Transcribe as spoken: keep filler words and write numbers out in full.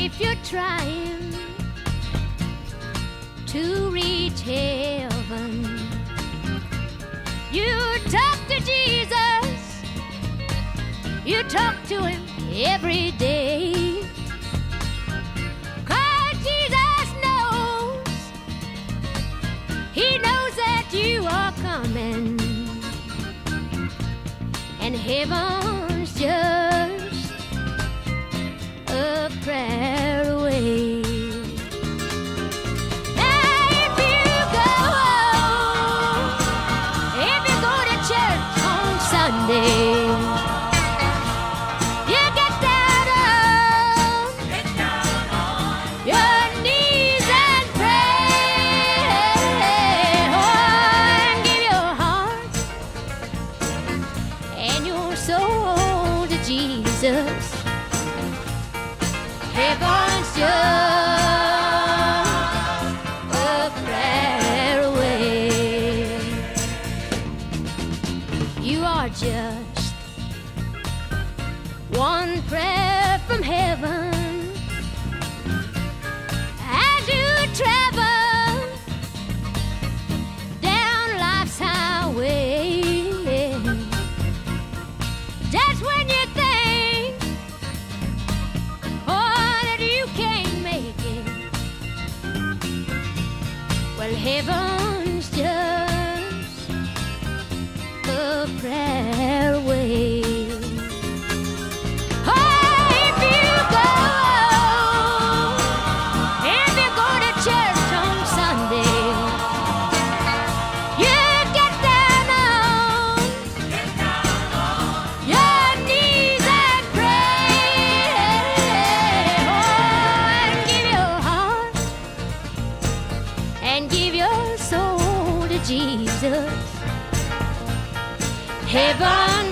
if you're trying to reach heaven, you talk to Jesus, you talk to him every day. 'Cause Jesus knows, he knows that you are coming, and heaven's just a prayer away. Sunday, you get down on, get down on your knees and pray. Oh, and give your heart and your soul to Jesus. Heaven's just a prayer away. You are just one prayer from heaven as you travel down life's highway. Just when you think, oh, that you can't make it, well, heaven's just a prayer away. Oh, if you go, if you go to church on Sunday, you get down on, get down on your knees and pray. Oh, and give your heart and give your soul to Jesus. Heaven